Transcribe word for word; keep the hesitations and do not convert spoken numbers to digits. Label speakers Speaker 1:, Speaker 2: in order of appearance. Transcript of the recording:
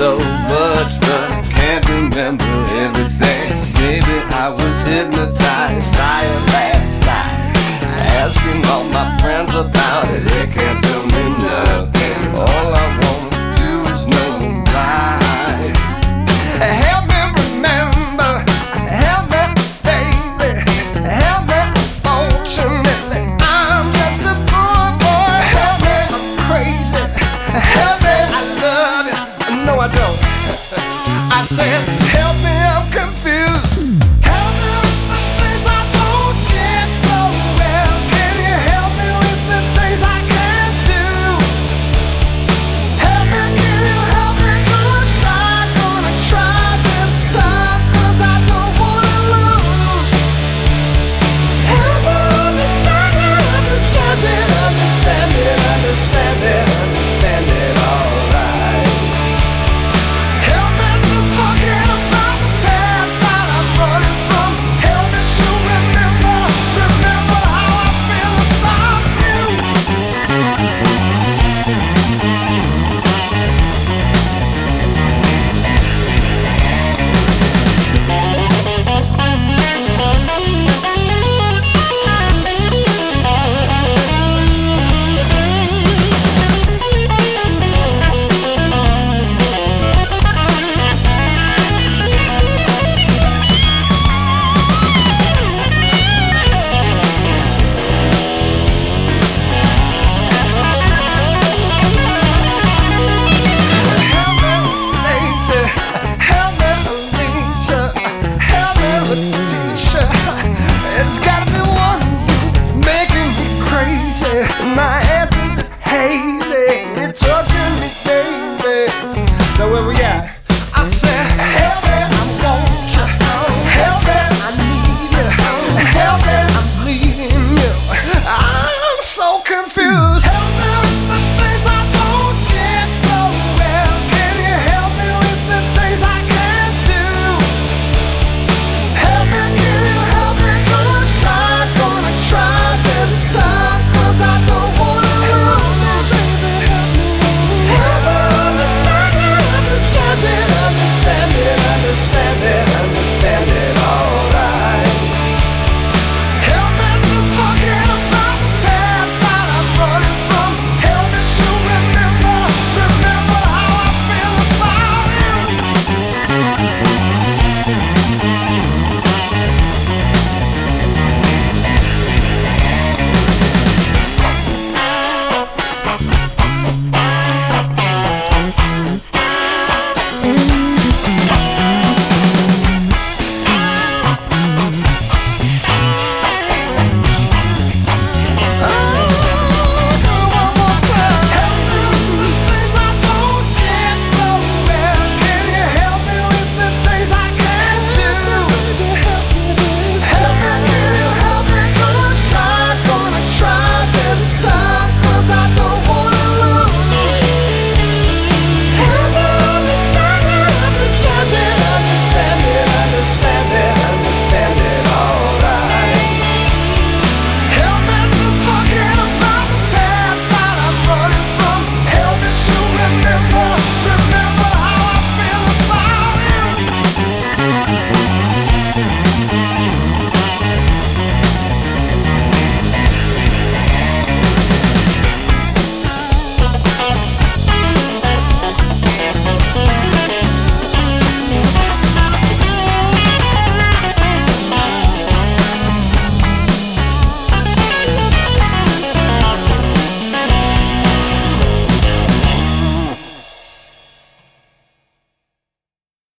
Speaker 1: so much, but can't remember everything. Maybe I was hypnotized by it last night. Asking all my friends about it, they can't tell me nothing. All I wanna do is know right. Help me remember, help me, baby, help me, fortunately I'm just a poor boy. Help me, I'm crazy. Help me, I love you. No, I don't. I said